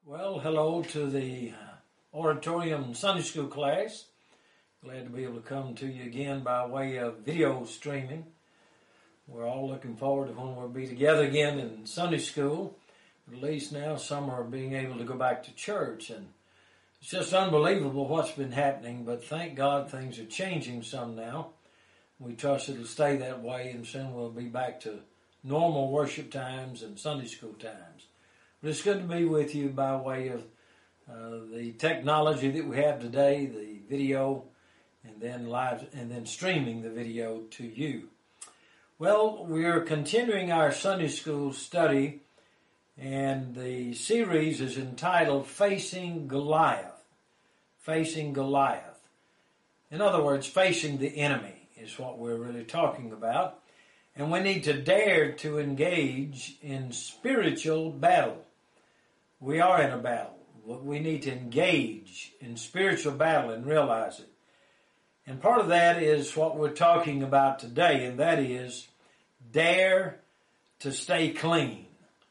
Well, hello to the Auditorium Sunday School class. Glad to be able to come to you again by way of video streaming. We're all looking forward to when we'll be together again in Sunday school. At least now some are being able to go back to church, and it's just unbelievable what's been happening, but thank God things are changing some now. We trust it'll stay that way, and soon we'll be back to normal worship times and Sunday school times. But it's good to be with you by way of the technology that we have today, the video, and then live, and then streaming the video to you. Well, we're continuing our Sunday school study, and the series is entitled Facing Goliath. Facing Goliath. In other words, facing the enemy is what we're really talking about. And we need to dare to engage in spiritual battle. We are in a battle. We need to engage in spiritual battle and realize it. And part of that is what we're talking about today, and that is dare to stay clean.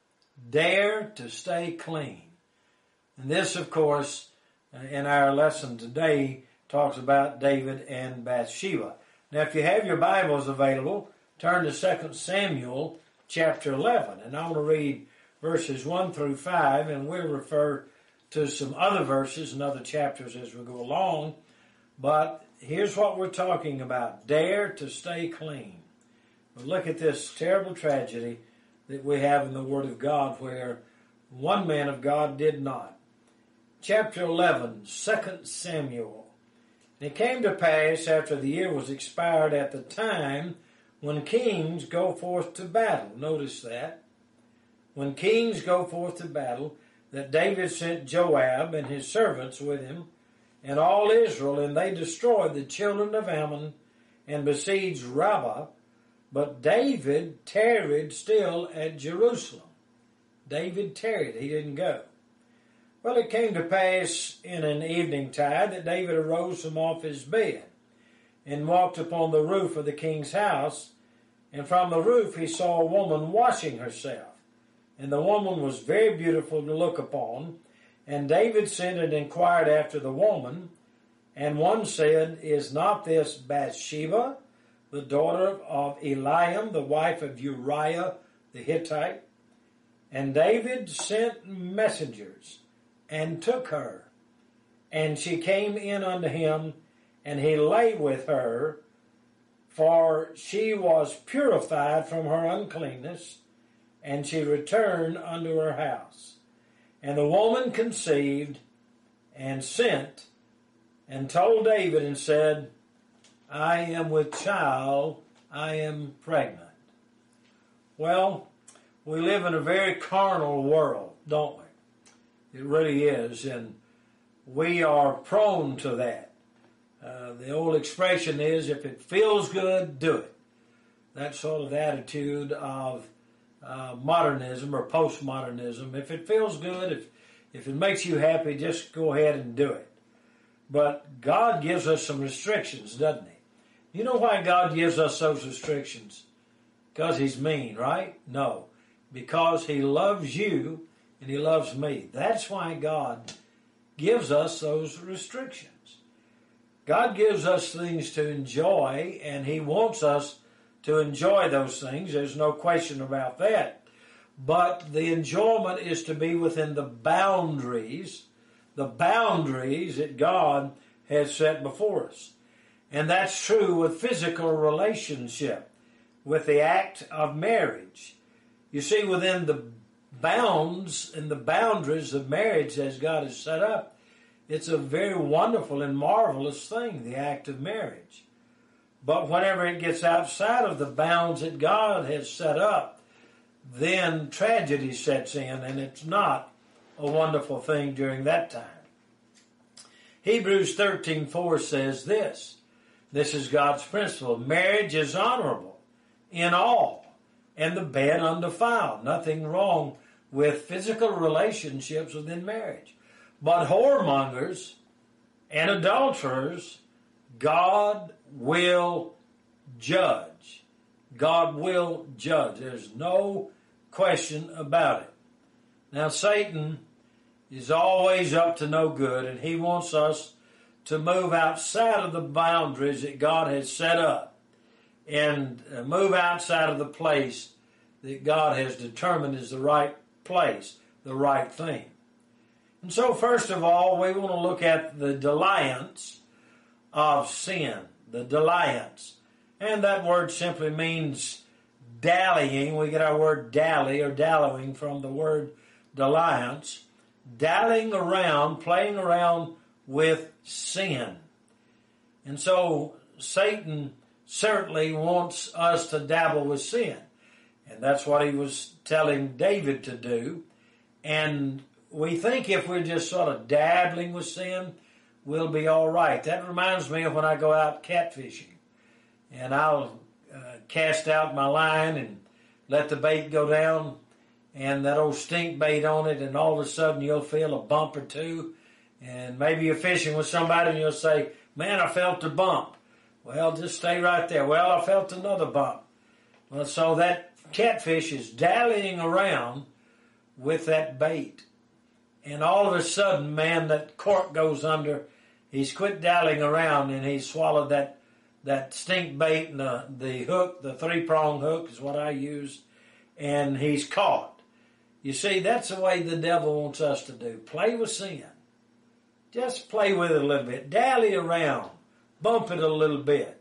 Dare to stay clean. And this, of course, in our lesson today, talks about David and Bathsheba. Now, if you have your Bibles available, turn to 2 Samuel chapter 11, and I want to read verses 1 through 5, and we'll refer to some other verses and other chapters as we go along. But here's what we're talking about. Dare to stay clean. But look at this terrible tragedy that we have in the Word of God where one man of God did not. Chapter 11, 2 Samuel. And it came to pass after the year was expired at the time when kings go forth to battle. Notice that. When kings go forth to battle, that David sent Joab and his servants with him, and all Israel, and they destroyed the children of Ammon, and besieged Rabbah. But David tarried still at Jerusalem. David tarried, he didn't go. Well, it came to pass in an evening tide that David arose from off his bed, and walked upon the roof of the king's house, and from the roof he saw a woman washing herself. And the woman was very beautiful to look upon. And David sent and inquired after the woman. And one said, Is not this Bathsheba, the daughter of Eliam, the wife of Uriah the Hittite? And David sent messengers, and took her. And she came in unto him, and he lay with her, for she was purified from her uncleanness, and she returned unto her house. And the woman conceived, and sent, and told David, and said, I am with child, I am pregnant. Well, we live in a very carnal world, don't we? It really is, and we are prone to that. The old expression is, if it feels good, do it. That sort of attitude of modernism or postmodernism. If it feels good, if it makes you happy, just go ahead and do it. But God gives us some restrictions, doesn't he? You know why God gives us those restrictions? Because he's mean, right? No. Because he loves you and he loves me. That's why God gives us those restrictions. God gives us things to enjoy, and he wants us to enjoy those things. There's no question about that. But the enjoyment is to be within the boundaries that God has set before us. And that's true with physical relationship, with the act of marriage. You see, within the bounds and the boundaries of marriage as God has set up, it's a very wonderful and marvelous thing, the act of marriage. But whenever it gets outside of the bounds that God has set up, then tragedy sets in, and it's not a wonderful thing during that time. Hebrews 13:4 says this. This is God's principle. Marriage is honorable in all, and the bed undefiled. Nothing wrong with physical relationships within marriage. But whoremongers and adulterers, God will judge. God will judge. There's no question about it. Now, Satan is always up to no good, and he wants us to move outside of the boundaries that God has set up and move outside of the place that God has determined is the right place, the right thing. And so first of all, we want to look at the dalliance of sin, the dalliance. And that word simply means dallying. We get our word dally or dallowing from the word dalliance. Dallying around, playing around with sin. And so Satan certainly wants us to dabble with sin. And that's what he was telling David to do. And we think if we're just sort of dabbling with sin, we'll be all right. That reminds me of when I go out catfishing. And I'll cast out my line and let the bait go down and that old stink bait on it, and all of a sudden you'll feel a bump or two, and maybe you're fishing with somebody and you'll say, man, I felt a bump. Well, just stay right there. Well, I felt another bump. Well, so that catfish is dallying around with that bait. And all of a sudden, man, that cork goes under. He's quit dallying around and he's swallowed that stink bait and the hook, the 3-prong hook is what I use, and he's caught. You see, that's the way the devil wants us to do. Play with sin. Just play with it a little bit. Dally around. Bump it a little bit.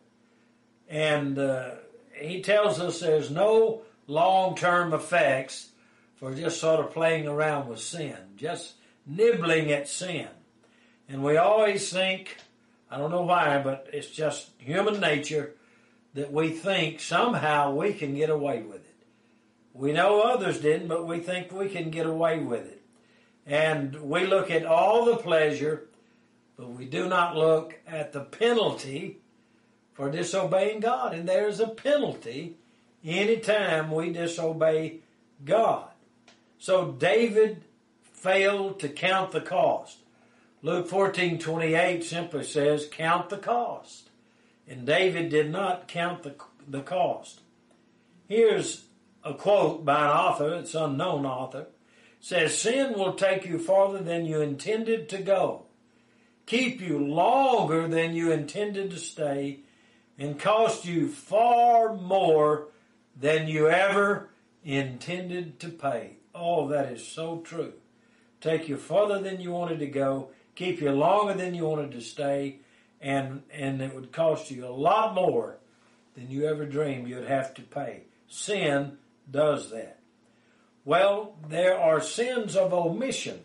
And he tells us there's no long-term effects for just sort of playing around with sin. Just nibbling at sin. And we always think, I don't know why, but it's just human nature that we think somehow we can get away with it. We know others didn't, but we think we can get away with it. And we look at all the pleasure, but we do not look at the penalty for disobeying God. And there's a penalty anytime we disobey God. So David failed to count the cost. Luke 14:28 simply says, count the cost. And David did not count the cost. Here's a quote by an author, it's an unknown author. It says, sin will take you farther than you intended to go, keep you longer than you intended to stay, and cost you far more than you ever intended to pay. Oh, that is so true. Take you further than you wanted to go, keep you longer than you wanted to stay, and it would cost you a lot more than you ever dreamed you'd have to pay. Sin does that. Well, there are sins of omission.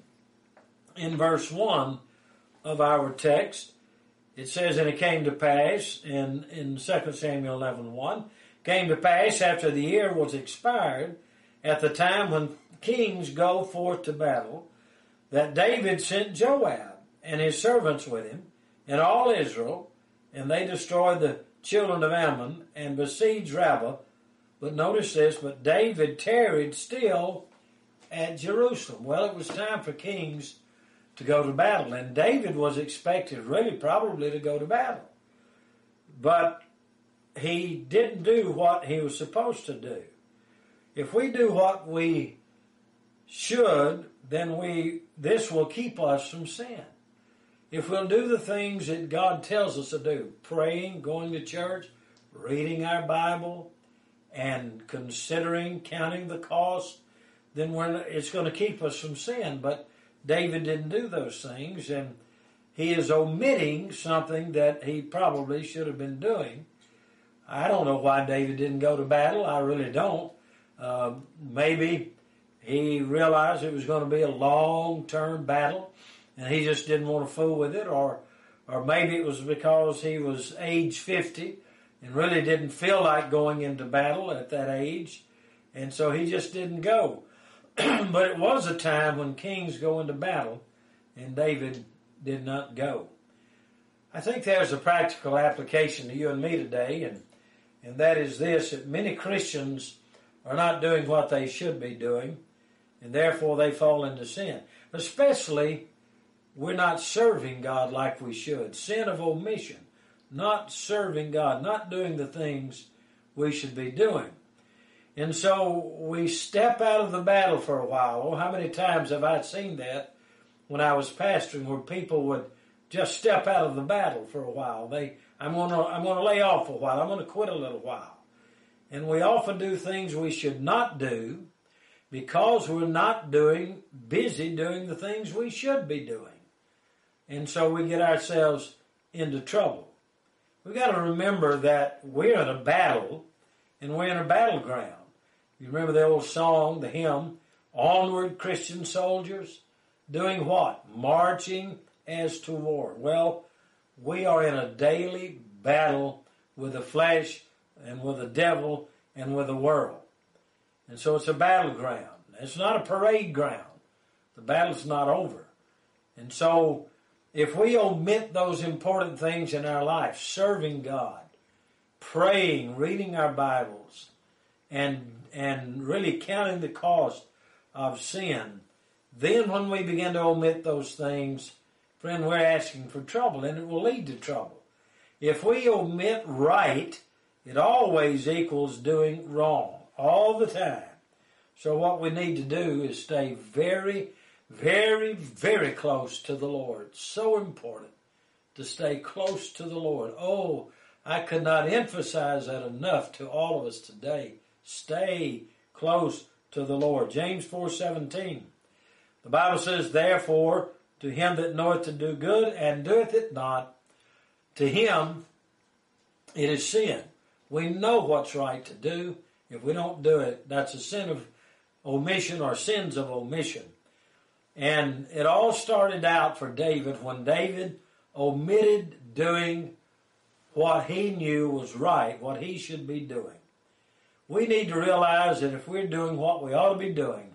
In verse 1 of our text, it says, and it came to pass, in 2 Samuel 11:1, came to pass after the year was expired, at the time when kings go forth to battle, that David sent Joab and his servants with him, and all Israel, and they destroyed the children of Ammon, and besieged Rabbah. But notice this, but David tarried still at Jerusalem. Well, it was time for kings to go to battle, and David was expected really probably to go to battle. But he didn't do what he was supposed to do. If we do what we should, then this will keep us from sin. If we'll do the things that God tells us to do, praying, going to church, reading our Bible, and considering, counting the cost, then it's going to keep us from sin. But David didn't do those things, and he is omitting something that he probably should have been doing. I don't know why David didn't go to battle. I really don't. Maybe he realized it was going to be a long-term battle, and he just didn't want to fool with it, or maybe it was because he was age 50 and really didn't feel like going into battle at that age, and so he just didn't go. But it was a time when kings go into battle, and David did not go. I think there's a practical application to you and me today, and that is this, that many Christians are not doing what they should be doing, and therefore they fall into sin. Especially, we're not serving God like we should. Sin of omission. Not serving God, not doing the things we should be doing. And so we step out of the battle for a while. Oh, how many times have I seen that when I was pastoring where people would just step out of the battle for a while. I'm gonna lay off a while. I'm gonna quit a little while. And we often do things we should not do because we're not busy doing the things we should be doing. And so we get ourselves into trouble. We've got to remember that we're in a battle, and we're in a battleground. You remember the old song, the hymn, Onward, Christian Soldiers, doing what? Marching as to war. Well, we are in a daily battle with the flesh and with the devil and with the world. And so it's a battleground. It's not a parade ground. The battle's not over. And so if we omit those important things in our life, serving God, praying, reading our Bibles, and really counting the cost of sin, then when we begin to omit those things, friend, we're asking for trouble, and it will lead to trouble. If we omit right, it always equals doing wrong, all the time. So what we need to do is stay very, very, very close to the Lord. So important to stay close to the Lord. Oh, I could not emphasize that enough to all of us today. Stay close to the Lord. James 4:17. The Bible says, therefore, to him that knoweth to do good and doeth it not, to him it is sin. We know what's right to do. If we don't do it, that's a sin of omission or sins of omission. And it all started out for David when David omitted doing what he knew was right, what he should be doing. We need to realize that if we're doing what we ought to be doing,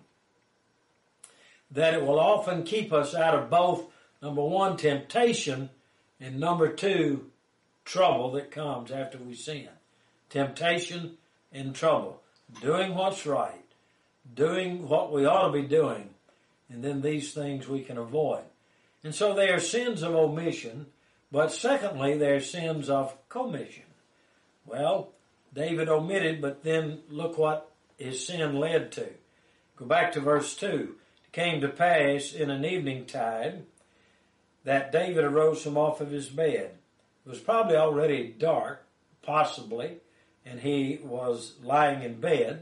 that it will often keep us out of both, number one, temptation, and number two, trouble that comes after we sin. Temptation and trouble. Doing what's right. Doing what we ought to be doing. And then these things we can avoid. And so they are sins of omission, but secondly, they're sins of commission. Well, David omitted, but then look what his sin led to. Go back to verse 2. It came to pass in an evening tide that David arose from off of his bed. It was probably already dark, possibly, and he was lying in bed,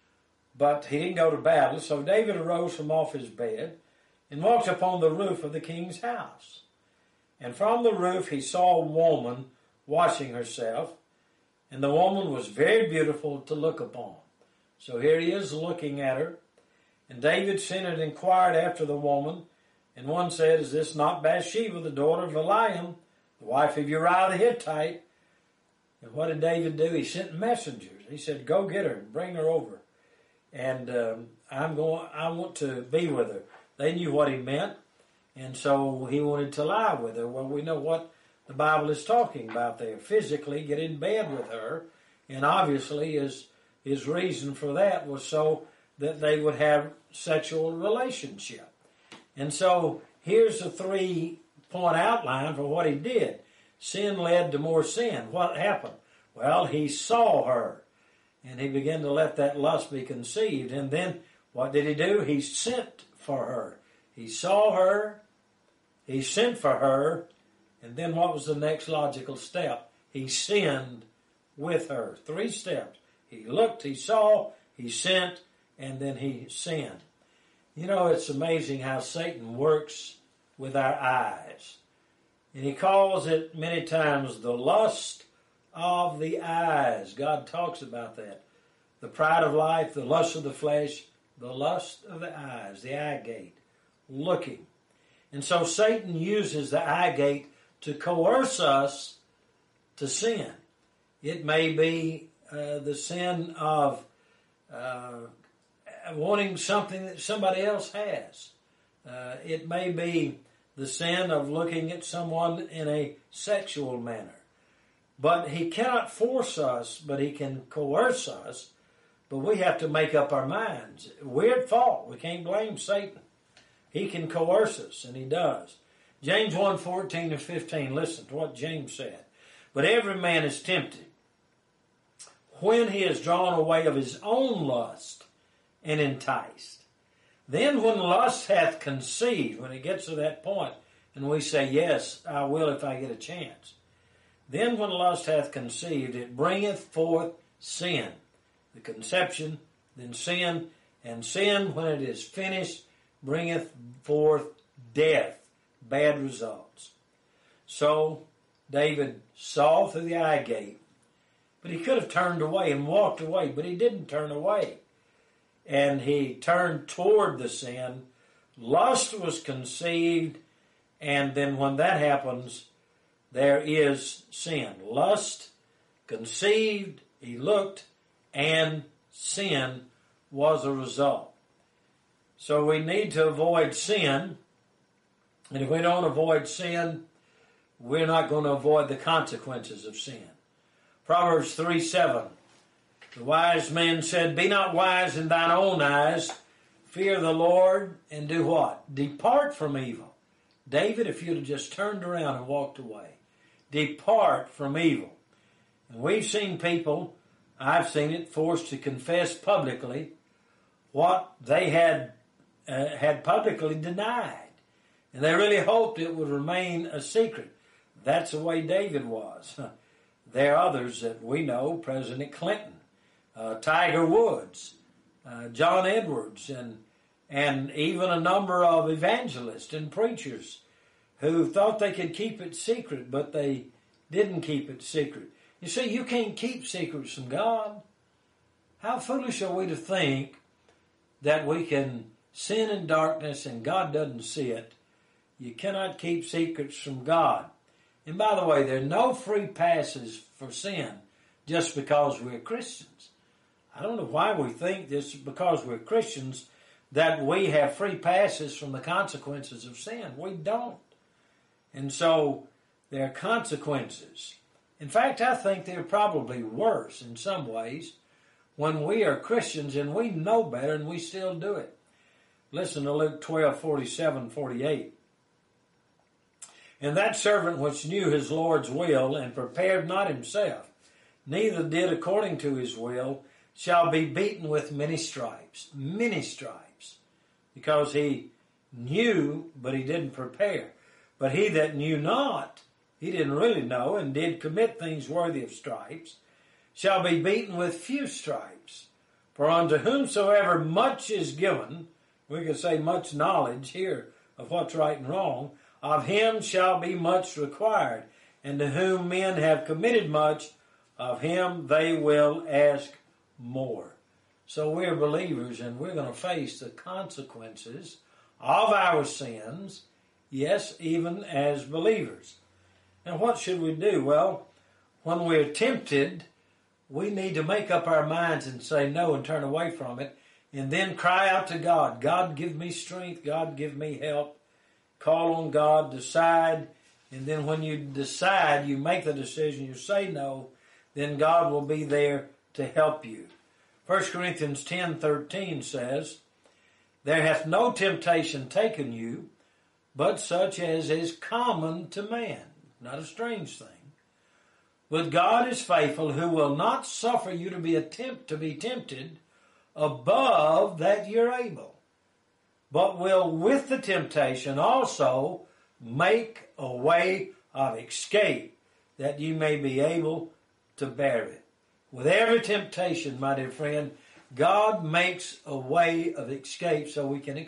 but he didn't go to battle. So David arose from off his bed and walked upon the roof of the king's house. And from the roof he saw a woman washing herself, and the woman was very beautiful to look upon. So here he is looking at her. And David sent and inquired after the woman. And one said, is this not Bathsheba, the daughter of Eliam, the wife of Uriah the Hittite? And what did David do? He sent messengers. He said, go get her and bring her over. And I want to be with her. They knew what he meant. And so he wanted to lie with her. Well, we know what the Bible is talking about there. Physically get in bed with her. And obviously his reason for that was so that they would have sexual relationship. And so here's a 3-point outline for what he did. Sin led to more sin. What happened? Well, he saw her. And he began to let that lust be conceived. And then what did he do? He sent for her. He saw her. He sent for her. And then what was the next logical step? He sinned with her. 3 steps. He looked, he saw, he sent, and then he sinned. You know, it's amazing how Satan works with our eyes. And he calls it many times the lust of the eyes. God talks about that. The pride of life, the lust of the flesh, the lust of the eyes, the eye gate, looking. And so Satan uses the eye gate to coerce us to sin. It may be the sin of wanting something that somebody else has. It may be the sin of looking at someone in a sexual manner. But he cannot force us, but he can coerce us. But we have to make up our minds. We're at fault. We can't blame Satan. He can coerce us, and he does. James 1:14 and 15, listen to what James said. But every man is tempted when he is drawn away of his own lust and enticed. Then when lust hath conceived, when it gets to that point, and we say, yes, I will if I get a chance. Then when lust hath conceived, it bringeth forth sin. The conception, then sin, and sin, when it is finished, bringeth forth death, bad results. So David saw through the eye gate, but he could have turned away and walked away, but he didn't turn away. And he turned toward the sin. Lust was conceived, and then when that happens, there is sin. Lust conceived, he looked, and sin was a result. So we need to avoid sin, and if we don't avoid sin, we're not going to avoid the consequences of sin. Proverbs 3:7. The wise man said, be not wise in thine own eyes, fear the Lord, and do what? Depart from evil. David, if you'd have just turned around and walked away, depart from evil. And we've seen people, I've seen it, forced to confess publicly what they had publicly denied. And they really hoped it would remain a secret. That's the way David was. There are others that we know, President Clinton, Tiger Woods, John Edwards, and even a number of evangelists and preachers who thought they could keep it secret, but they didn't keep it secret. You see, you can't keep secrets from God. How foolish are we to think that we can sin in darkness and God doesn't see it? You cannot keep secrets from God. And by the way, there are no free passes for sin just because we're Christians. I don't know why we think this because we're Christians that we have free passes from the consequences of sin. We don't. And so there are consequences. In fact, I think they're probably worse in some ways when we are Christians and we know better and we still do it. Listen to Luke 12:47-48. And that servant which knew his Lord's will and prepared not himself, neither did according to his will, shall be beaten with many stripes, because he knew, but he didn't prepare. But he that knew not, he didn't really know, and did commit things worthy of stripes, shall be beaten with few stripes. For unto whomsoever much is given, we could say much knowledge here of what's right and wrong, of him shall be much required. And to whom men have committed much, of him they will ask more. So we're believers and we're going to face the consequences of our sins, yes, even as believers. And what should we do? Well, when we're tempted, we need to make up our minds and say no and turn away from it, and then cry out to God. God, give me strength. God, give me help. Call on God, decide, and then when you decide, you make the decision, you say no, then God will be there to help you. 1 Corinthians 10:13 says, there hath no temptation taken you, but such as is common to man. Not a strange thing. But God is faithful, who will not suffer you to be tempted above that you're able, but will with the temptation also make a way of escape, that you may be able to bear it. With every temptation, my dear friend, God makes a way of escape so we can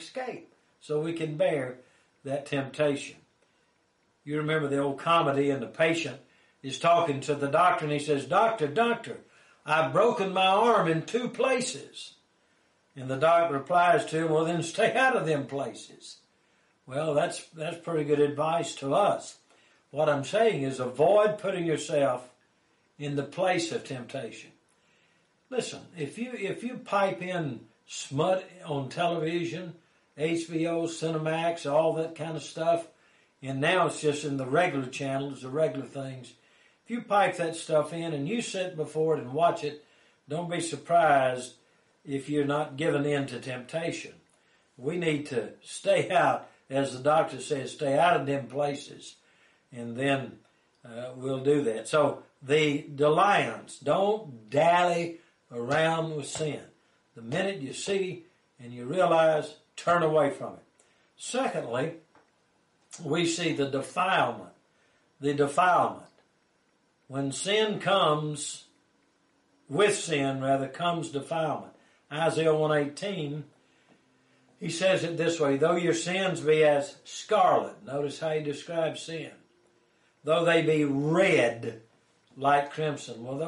bear that temptation. You remember the old comedy, and the patient is talking to the doctor, and he says, Doctor, I've broken my arm in 2 places. And the doctor replies to him, well, then stay out of them places. Well, that's pretty good advice to us. What I'm saying is avoid putting yourself in the place of temptation. Listen, if you pipe in smut on television, HBO, Cinemax, all that kind of stuff, and now it's just in the regular channels, the regular things, if you pipe that stuff in and you sit before it and watch it, don't be surprised if you're not given in to temptation. We need to stay out, as the doctor says, stay out of them places, and then we'll do that. So the lions, don't dally around with sin. The minute you see and you realize turn away from it. Secondly, we see the defilement. The defilement. When sin comes, with sin rather, comes defilement. Isaiah 1:18, he says it this way, though your sins be as scarlet, notice how he describes sin, though they be red like crimson. Well,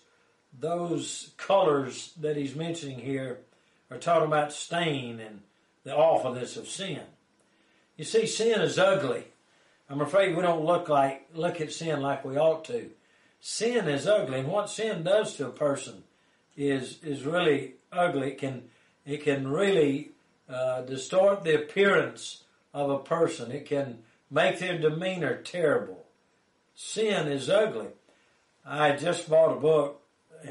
those colors that he's mentioning here are talking about stain and the awfulness of sin. You see, sin is ugly. I'm afraid we don't look at sin like we ought to. Sin is ugly, and what sin does to a person is really ugly. It can really distort the appearance of a person. It can make their demeanor terrible. Sin is ugly. I just bought a book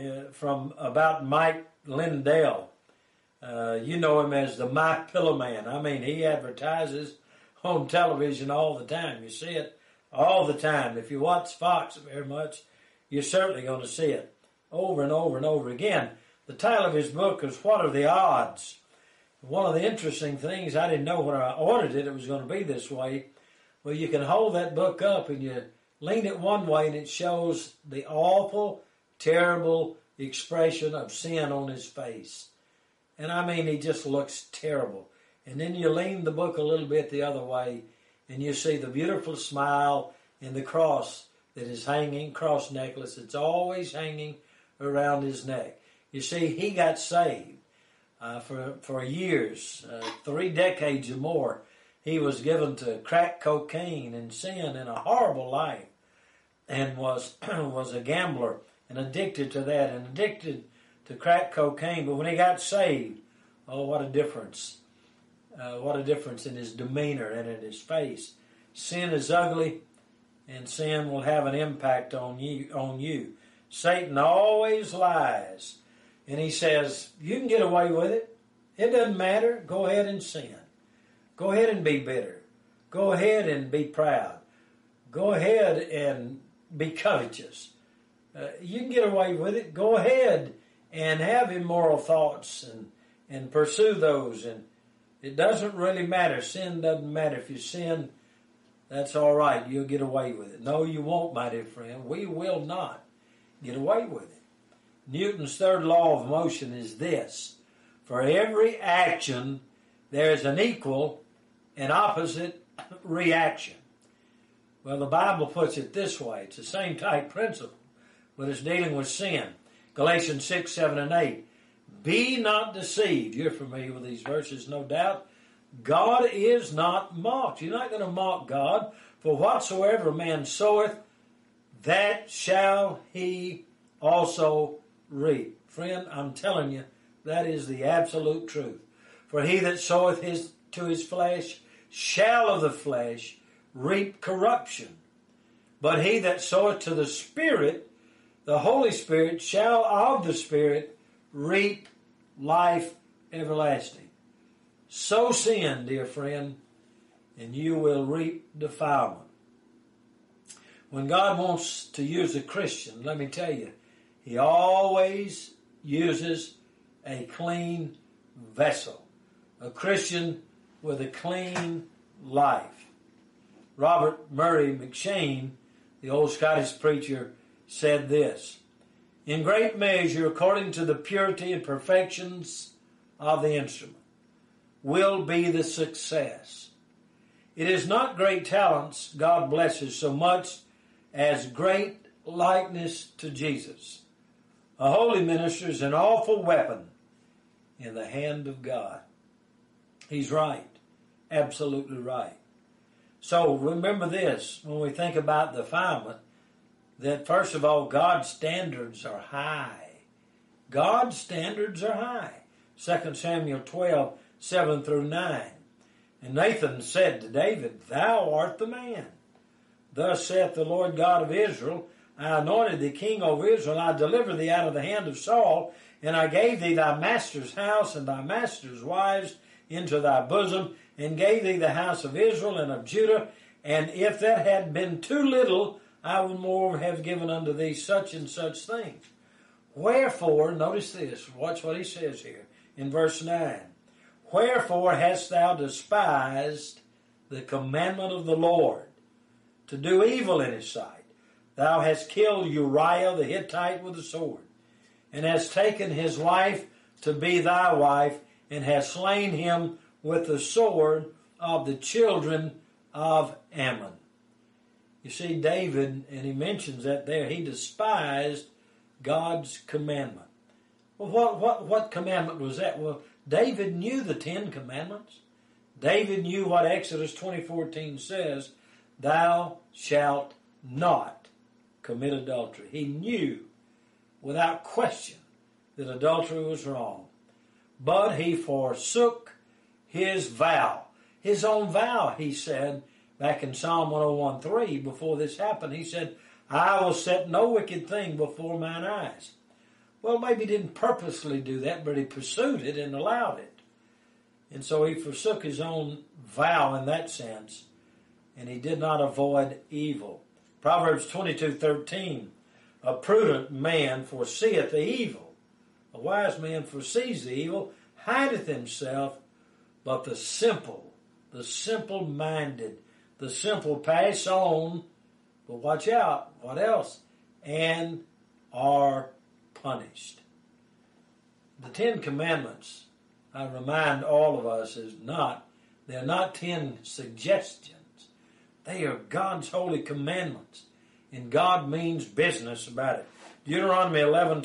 about Mike Lindell. You know him as the My Pillow Man. I mean, he advertises on television all the time. You see it all the time. If you watch Fox very much, you're certainly going to see it over and over and over again. The title of his book is What Are the Odds? One of the interesting things, I didn't know when I ordered it was going to be this way. Well, you can hold that book up and you lean it one way and it shows the awful, terrible expression of sin on his face. And I mean, he just looks terrible. And then you lean the book a little bit the other way and you see the beautiful smile and the cross that is hanging, cross necklace. It's always hanging around his neck. You see, he got saved for years, 3 decades or more. He was given to crack cocaine and sin in a horrible life, and was a gambler and addicted to that and addicted to crack cocaine. But when he got saved, oh, what a difference! What a difference in his demeanor and in his face. Sin is ugly, and sin will have an impact on you. Satan always lies, and he says, you can get away with it. It doesn't matter. Go ahead and sin. Go ahead and be bitter. Go ahead and be proud. Go ahead and be covetous. You can get away with it. Go ahead and have immoral thoughts and pursue those. And it doesn't really matter. Sin doesn't matter. If you sin, that's all right. You'll get away with it. No, you won't, my dear friend. We will not get away with it. Newton's third law of motion is this. For every action, there is an equal and opposite reaction. Well, the Bible puts it this way. It's the same type principle, but it's dealing with sin. Galatians 6, 7, and 8. Be not deceived. You're familiar with these verses, no doubt. God is not mocked. You're not going to mock God. For whatsoever man soweth, that shall he also reap. Friend, I'm telling you, that is the absolute truth. For he that soweth to his flesh shall of the flesh reap corruption. But he that soweth to the Spirit, the Holy Spirit, shall of the Spirit reap life everlasting. Sow sin, dear friend, and you will reap defilement. When God wants to use a Christian, let me tell you, he always uses a clean vessel. A Christian with a clean life. Robert Murray McShane, the old Scottish preacher, said this, in great measure, according to the purity and perfections of the instrument, will be the success. It is not great talents God blesses so much as great likeness to Jesus. A holy minister is an awful weapon in the hand of God. He's right. Absolutely right. So remember this, when we think about defilement, that first of all, God's standards are high. God's standards are high. 2 Samuel 12, 7 through 9. And Nathan said to David, thou art the man. Thus saith the Lord God of Israel, I anointed thee king over Israel, I delivered thee out of the hand of Saul, and I gave thee thy master's house and thy master's wives into thy bosom, and gave thee the house of Israel and of Judah, and if that had been too little, I would more have given unto thee such and such things. Wherefore, notice this, watch what he says here in verse 9. Wherefore hast thou despised the commandment of the Lord, to do evil in his sight? Thou hast killed Uriah the Hittite with the sword, and hast taken his wife to be thy wife, and hast slain him with the sword of the children of Ammon. You see, David, and he mentions that there, he despised God's commandment. Well, what commandment was that? Well, David knew the 10 Commandments. David knew what Exodus 20:14 says, thou shalt not commit adultery. He knew without question that adultery was wrong. But he forsook his vow. His own vow, he said, back in Psalm 101:3, before this happened, he said, I will set no wicked thing before mine eyes. Well, maybe he didn't purposely do that, but he pursued it and allowed it. And so he forsook his own vow in that sense, and he did not avoid evil. Proverbs 22:13, a prudent man foreseeth the evil. A wise man foresees the evil, hideth himself, but the simple-minded, the simple pass on, but watch out, what else? And are punished. The 10 Commandments, I remind all of us, they're not 10 suggestions. They are God's holy commandments, and God means business about it. Deuteronomy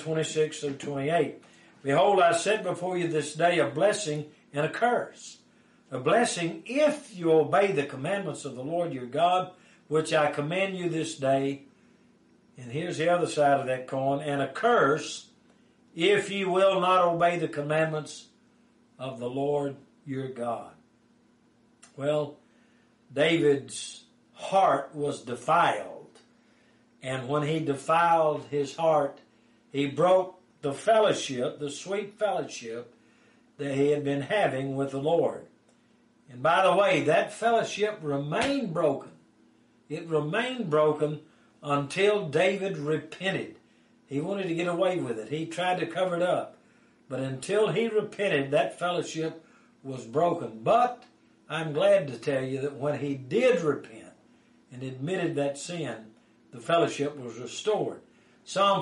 11:26-28. Behold, I set before you this day a blessing and a curse. A blessing if you obey the commandments of the Lord your God, which I command you this day. And here's the other side of that coin. And a curse if you will not obey the commandments of the Lord your God. Well, David's heart was defiled. And when he defiled his heart, he broke the fellowship, the sweet fellowship that he had been having with the Lord. And by the way, that fellowship remained broken. It remained broken until David repented. He wanted to get away with it. He tried to cover it up. But until he repented, that fellowship was broken. But I'm glad to tell you that when he did repent and admitted that sin, the fellowship was restored. Psalm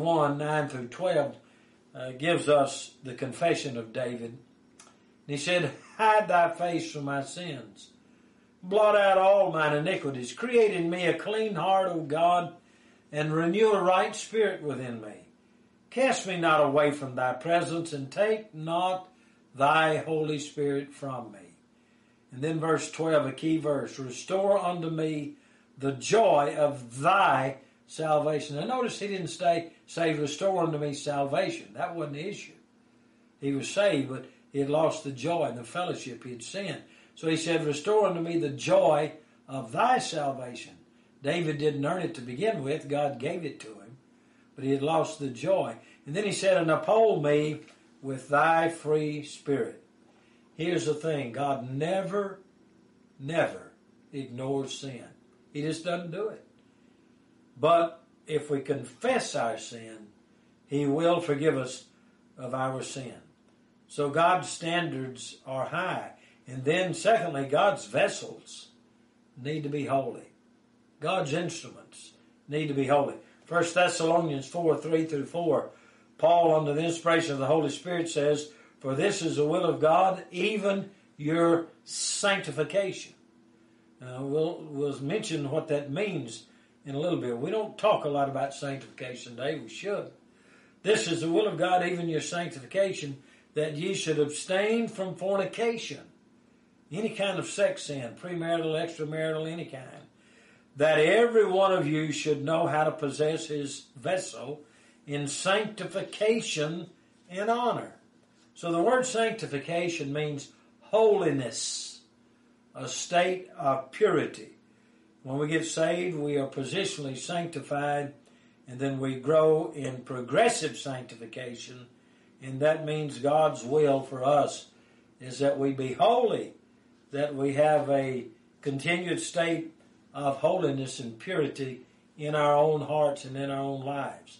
51:9-12 gives us the confession of David. He said, hide thy face from my sins. Blot out all mine iniquities. Create in me a clean heart, O God, and renew a right spirit within me. Cast me not away from thy presence, and take not thy Holy Spirit from me. And then verse 12, a key verse. Restore unto me the joy of thy salvation. Now notice he didn't say restore unto me salvation. That wasn't the issue. He was saved, but he had lost the joy and the fellowship he had sinned. So he said, restore unto me the joy of thy salvation. David didn't earn it to begin with. God gave it to him. But he had lost the joy. And then he said, and uphold me with thy free spirit. Here's the thing. God never ignores sin. He just doesn't do it. But if we confess our sin, he will forgive us of our sin. So God's standards are high. And then secondly, God's vessels need to be holy. God's instruments need to be holy. 1 Thessalonians 4:3-4, Paul, under the inspiration of the Holy Spirit, says, for this is the will of God, even your sanctification. We'll mention what that means in a little bit. We don't talk a lot about sanctification today. We should. This is the will of God, even your sanctification, that ye should abstain from fornication, any kind of sex sin, premarital, extramarital, any kind, that every one of you should know how to possess his vessel in sanctification and honor. So the word sanctification means holiness, a state of purity. When we get saved, we are positionally sanctified, and then we grow in progressive sanctification, and that means God's will for us is that we be holy, that we have a continued state of holiness and purity in our own hearts and in our own lives.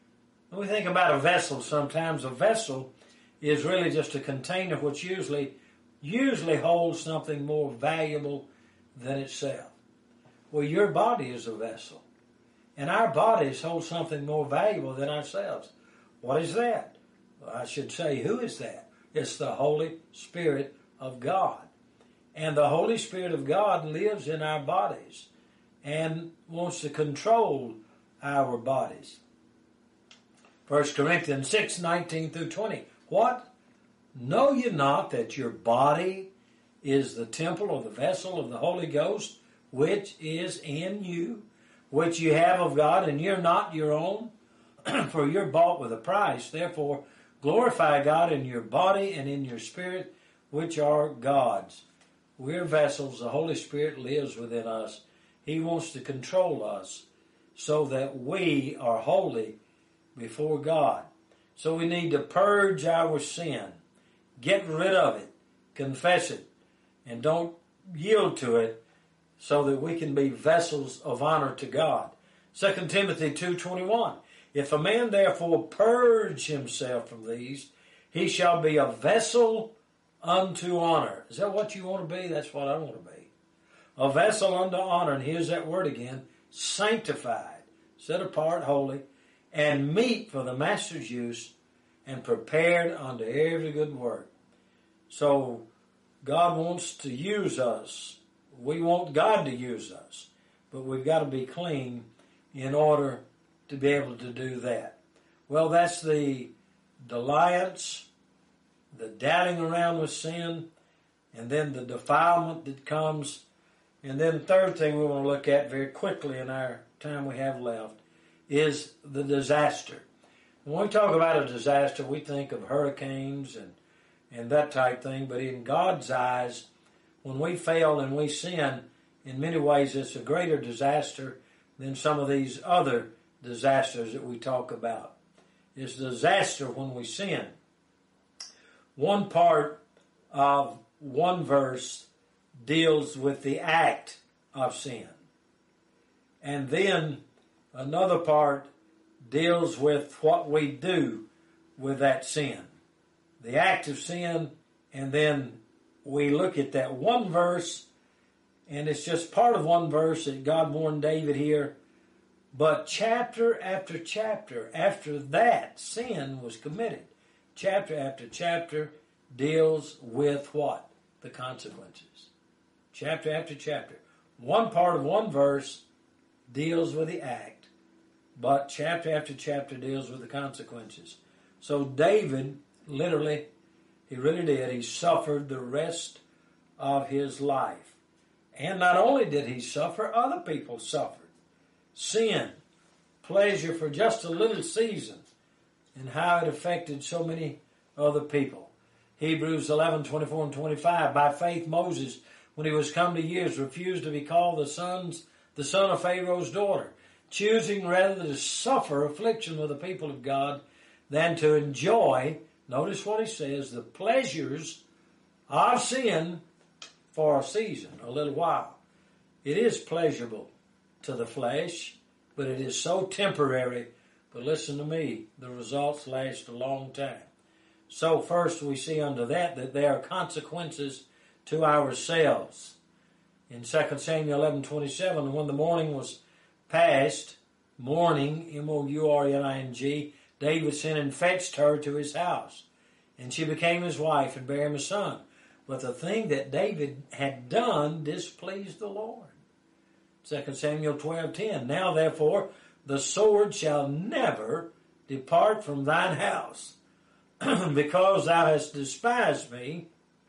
When we think about a vessel, sometimes a vessel is really just a container which usually usually holds something more valuable than itself. Well, your body is a vessel, and our bodies hold something more valuable than ourselves. What is that? Well, I should say, who is that? It's the Holy Spirit of God. And the Holy Spirit of God lives in our bodies and wants to control our bodies. 1 Corinthians 6, 19 through 20. What? Know ye not that your body is the temple or the vessel of the Holy Ghost, which is in you, which you have of God, and you're not your own? For you're bought with a price. Therefore, glorify God in your body and in your spirit, which are God's. We're vessels. The Holy Spirit lives within us. He wants to control us so that we are holy before God. So we need to purge our sin, get rid of it, confess it, and don't yield to it, so that we can be vessels of honor to God. 2 Timothy 2:21. If a man therefore purge himself from these, he shall be a vessel unto honor. Is that what you want to be? That's what I want to be. A vessel unto honor. And here's that word again. Sanctified, set apart, holy, and meet for the master's use, and prepared unto every good work. So God wants to use us. We want God to use us, but we've got to be clean in order to be able to do that. Well, that's the dalliance, the dallying around with sin, and then the defilement that comes. And then the third thing we want to look at very quickly in our time we have left is the disaster. When we talk about a disaster, we think of hurricanes and that type thing, but in God's eyes, when we fail and we sin, in many ways it's a greater disaster than some of these other disasters that we talk about. It's a disaster when we sin. One part of one verse deals with the act of sin. And then another part deals with what we do with that sin. The act of sin, and then we look at that one verse, and it's just part of one verse that God warned David here. But chapter after chapter after that sin was committed, chapter after chapter deals with what? The consequences. Chapter after chapter. One part of one verse deals with the act, but chapter after chapter deals with the consequences. So David, literally, he really did. He suffered the rest of his life. And not only did he suffer, other people suffered. Sin, pleasure for just a little season, and how it affected so many other people. Hebrews 11, 24 and 25. By faith Moses, when he was come to years, refused to be called the son of Pharaoh's daughter, choosing rather to suffer affliction with the people of God than to enjoy, notice what he says, the pleasures of sin for a season, a little while. It is pleasurable to the flesh, but it is so temporary. But listen to me, the results last a long time. So first we see under that there are consequences to ourselves. In 2 Samuel 11:27, when the morning was past, mourning, M-O-U-R-N-I-N-G, David sent and fetched her to his house, and she became his wife and bare him a son. But the thing that David had done displeased the Lord. 2 Samuel 12:10, now therefore the sword shall never depart from thine house, because thou hast despised me,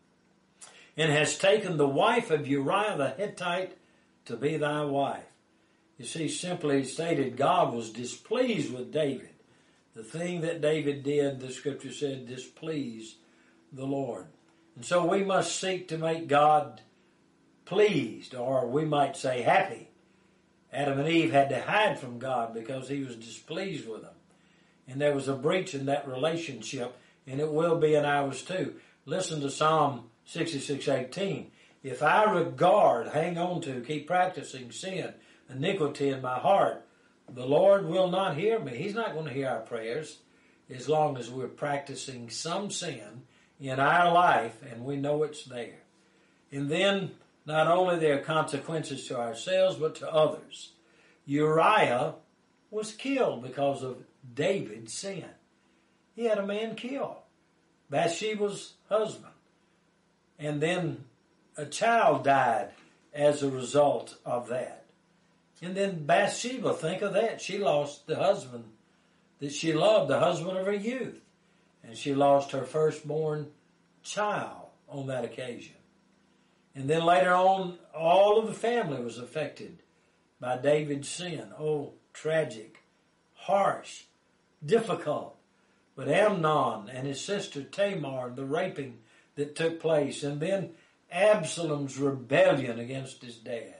and hast taken the wife of Uriah the Hittite to be thy wife. You see, simply stated, God was displeased with David. The thing that David did, the scripture said, displeased the Lord. And so we must seek to make God pleased, or we might say happy. Adam and Eve had to hide from God because he was displeased with them. And there was a breach in that relationship, and it will be in ours too. Listen to Psalm 66:18. If I hang on to, keep practicing sin, iniquity in my heart, the Lord will not hear me. He's not going to hear our prayers as long as we're practicing some sin in our life, and we know it's there. And then not only there are consequences to ourselves, but to others. Uriah was killed because of David's sin. He had a man killed, Bathsheba's husband. And then a child died as a result of that. And then Bathsheba, think of that. She lost the husband that she loved, the husband of her youth. And she lost her firstborn child on that occasion. And then later on, all of the family was affected by David's sin. Oh, tragic, harsh, difficult. But Amnon and his sister Tamar, the raping that took place, and then Absalom's rebellion against his dad.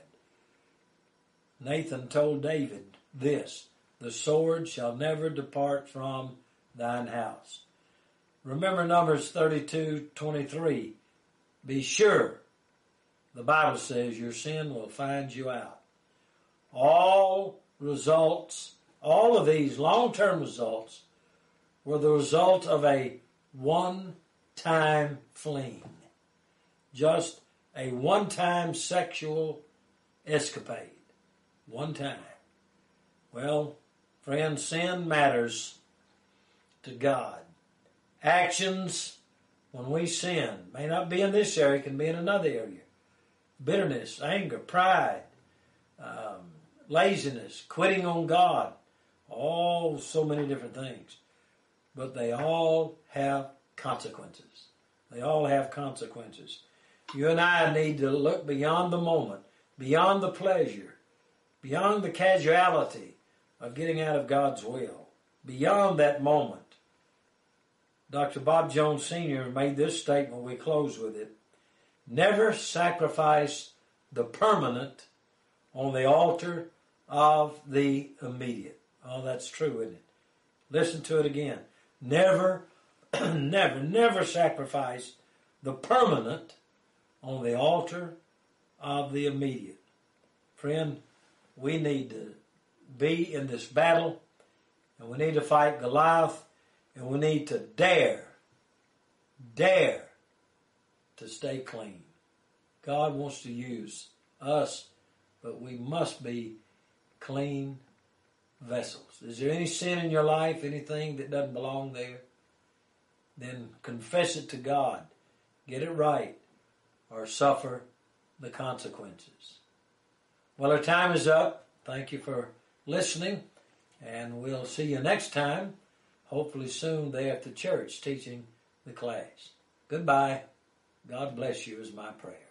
Nathan told David this, the sword shall never depart from thine house. Remember Numbers 32:23. Be sure, the Bible says, your sin will find you out. All results, all of these long-term results were the result of a one-time fling. Just a one-time sexual escapade. One time. Well, friends, sin matters to God. Actions, when we sin, may not be in this area, it can be in another area. Bitterness, anger, pride, laziness, quitting on God, all so many different things. But they all have consequences. They all have consequences. You and I need to look beyond the moment, beyond the pleasure, beyond the casuality of getting out of God's will, beyond that moment. Dr. Bob Jones Sr. made this statement, we close with it. Never sacrifice the permanent on the altar of the immediate. Oh, that's true, isn't it? Listen to it again. Never, never sacrifice the permanent on the altar of the immediate. Friend, we need to be in this battle, and we need to fight Goliath, and we need to dare to stay clean. God wants to use us, but we must be clean vessels. Is there any sin in your life, anything that doesn't belong there? Then confess it to God. Get it right, or suffer the consequences. Well, our time is up. Thank you for listening, and we'll see you next time, hopefully soon there at the church teaching the class. Goodbye. God bless you is my prayer.